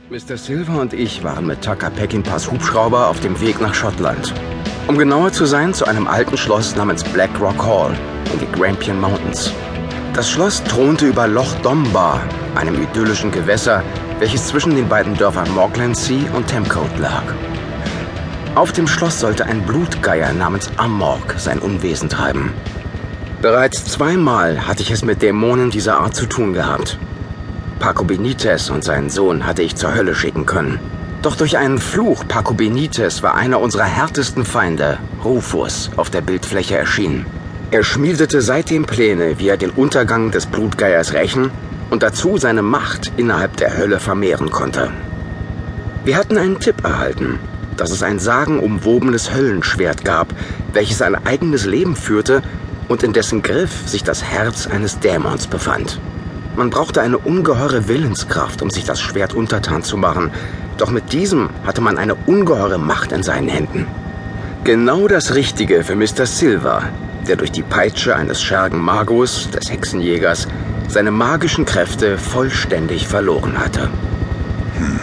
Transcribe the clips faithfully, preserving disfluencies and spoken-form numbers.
Mister Silver und ich waren mit Tucker Peckinpahs Hubschrauber auf dem Weg nach Schottland. Um genauer zu sein, zu einem alten Schloss namens Black Rock Hall in die Grampian Mountains. Das Schloss thronte über Loch Dombar, einem idyllischen Gewässer, welches zwischen den beiden Dörfern Morglandsea und Temcote lag. Auf dem Schloss sollte ein Blutgeier namens Amorg sein Unwesen treiben. Bereits zweimal hatte ich es mit Dämonen dieser Art zu tun gehabt. Paco Benitez und seinen Sohn hatte ich zur Hölle schicken können. Doch durch einen Fluch Paco Benitez war einer unserer härtesten Feinde, Rufus, auf der Bildfläche erschienen. Er schmiedete seitdem Pläne, wie er den Untergang des Blutgeiers rächen und dazu seine Macht innerhalb der Hölle vermehren konnte. Wir hatten einen Tipp erhalten, dass es ein sagenumwobenes Höllenschwert gab, welches ein eigenes Leben führte und in dessen Griff sich das Herz eines Dämons befand. Man brauchte eine ungeheure Willenskraft, um sich das Schwert untertan zu machen, doch mit diesem hatte man eine ungeheure Macht in seinen Händen. Genau das Richtige für Mister Silver, der durch die Peitsche eines Schergen Magus, des Hexenjägers, seine magischen Kräfte vollständig verloren hatte. Hm.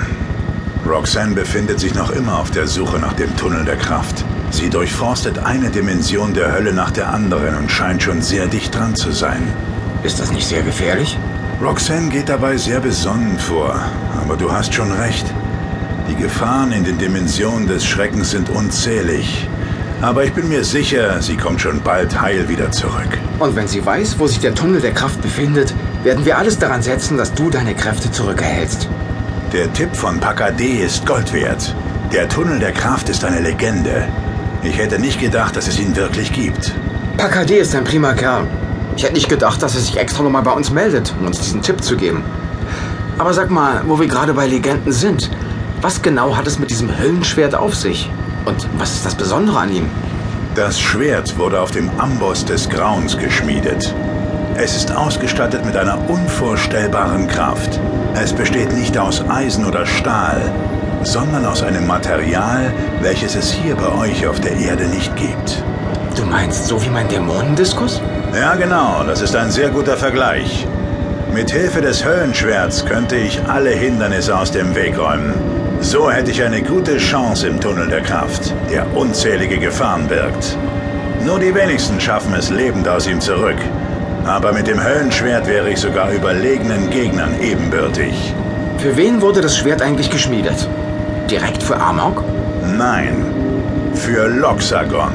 Roxanne befindet sich noch immer auf der Suche nach dem Tunnel der Kraft. Sie durchforstet eine Dimension der Hölle nach der anderen und scheint schon sehr dicht dran zu sein. Ist das nicht sehr gefährlich? Roxanne geht dabei sehr besonnen vor, aber du hast schon recht. Die Gefahren in den Dimensionen des Schreckens sind unzählig. Aber ich bin mir sicher, sie kommt schon bald heil wieder zurück. Und wenn sie weiß, wo sich der Tunnel der Kraft befindet, werden wir alles daran setzen, dass du deine Kräfte zurückerhältst. Der Tipp von Pacadé ist Gold wert. Der Tunnel der Kraft ist eine Legende. Ich hätte nicht gedacht, dass es ihn wirklich gibt. Pacadé ist ein prima Kerl. Ich hätte nicht gedacht, dass er sich extra nochmal bei uns meldet, um uns diesen Tipp zu geben. Aber sag mal, wo wir gerade bei Legenden sind, was genau hat es mit diesem Höllenschwert auf sich? Und was ist das Besondere an ihm? Das Schwert wurde auf dem Amboss des Grauens geschmiedet. Es ist ausgestattet mit einer unvorstellbaren Kraft. Es besteht nicht aus Eisen oder Stahl, sondern aus einem Material, welches es hier bei euch auf der Erde nicht gibt. Du meinst so wie mein Dämonendiskus? Ja, genau. Das ist ein sehr guter Vergleich. Mit Hilfe des Höllenschwerts könnte ich alle Hindernisse aus dem Weg räumen. So hätte ich eine gute Chance im Tunnel der Kraft, der unzählige Gefahren birgt. Nur die wenigsten schaffen es lebend aus ihm zurück. Aber mit dem Höllenschwert wäre ich sogar überlegenen Gegnern ebenbürtig. Für wen wurde das Schwert eigentlich geschmiedet? Direkt für Amorg? Nein, für Loxagon,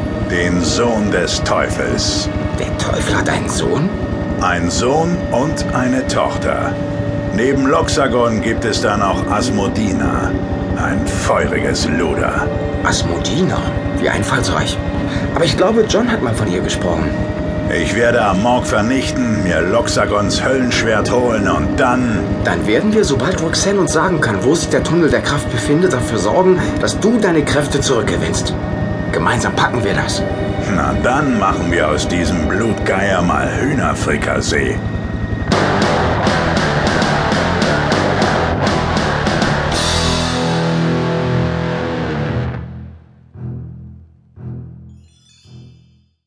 den Sohn des Teufels. Der Teufel hat einen Sohn? Ein Sohn und eine Tochter. Neben Loxagon gibt es dann auch Asmodina, ein feuriges Luder. Asmodina? Wie einfallsreich. Aber ich glaube, John hat mal von ihr gesprochen. Ich werde Amorg vernichten, mir Loxagons Höllenschwert holen und dann... Dann werden wir, sobald Roxanne uns sagen kann, wo sich der Tunnel der Kraft befindet, dafür sorgen, dass du deine Kräfte zurückgewinnst. Gemeinsam packen wir das. Na dann machen wir aus diesem Blutgeier mal Hühnerfrikassee.